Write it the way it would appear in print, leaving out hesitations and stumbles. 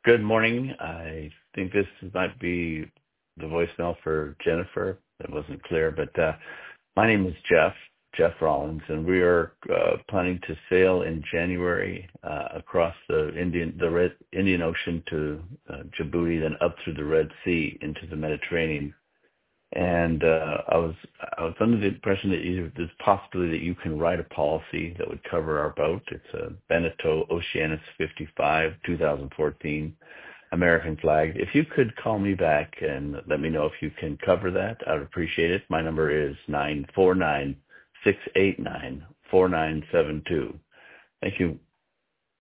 Good morning. I think this might be the voicemail for Jennifer. That wasn't clear, but my name is Jeff Rollins, and we are planning to sail in January across the Indian Ocean to Djibouti, then up through the Red Sea into the Mediterranean. And I was under the impression that there's possibility that you can write a policy that would cover our boat. It's a Beneteau Oceanus 55, 2014, American flagged. If you could call me back and let me know if you can cover that, I'd appreciate it. My number is 949-689-4972. Thank you.